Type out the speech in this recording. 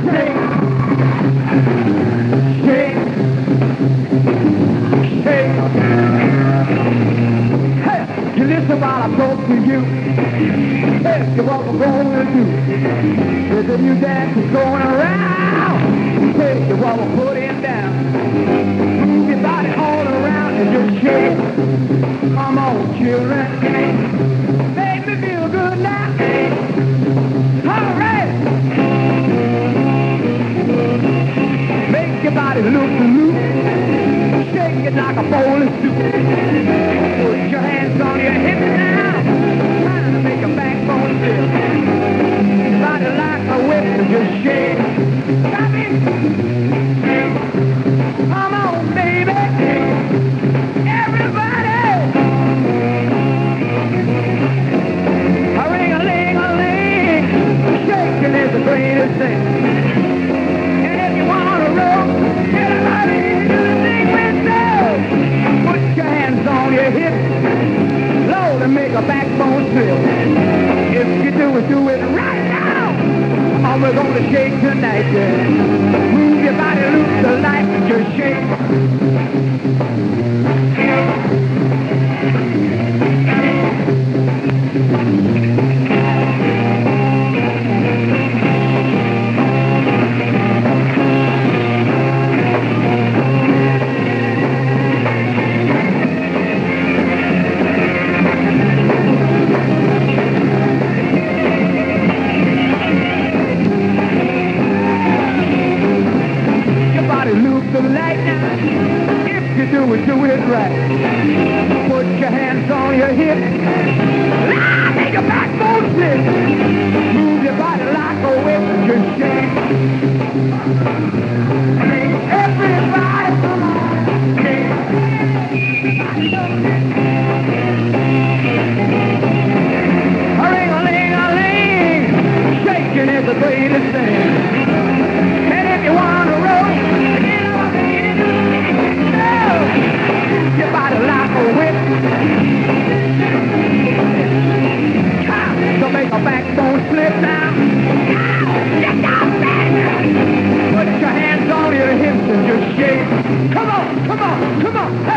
Shake, shake, shake. Hey, you listen while I talk to you. Hey, you what we're gonna do. There's a new dance is going around. Hey, you what we're putting down. Move your body all around and just shake. Come on, children. Make me feel good now. All right. Make your body loop. Shake it like a bowl of soup. Put your hands on your hips now. Trying to make a backbone flip. Your body like a whip and just shake. Stop it. Come on, baby. Everybody. A-ring-a-ling-a-ling. Shaking is the greatest thing. And if you want to roll, get everybody do the thing with love. Put your hands on your hips. Load and make a backbone slip. If you do it right now. Come on, we're gonna shake tonight, yeah. Move your body loose the light, just shake. The light now, if you do it right. Put your hands on your hips. Make a backbone slip. Move your body like a whip. Just shake. Everybody, come on. A-ring-a-ling-a-ling. Shaking is the greatest thing. And if you want to roll, your body like a whip. So make a backbone slip now. Put your hands on your hips and just shake. Come on.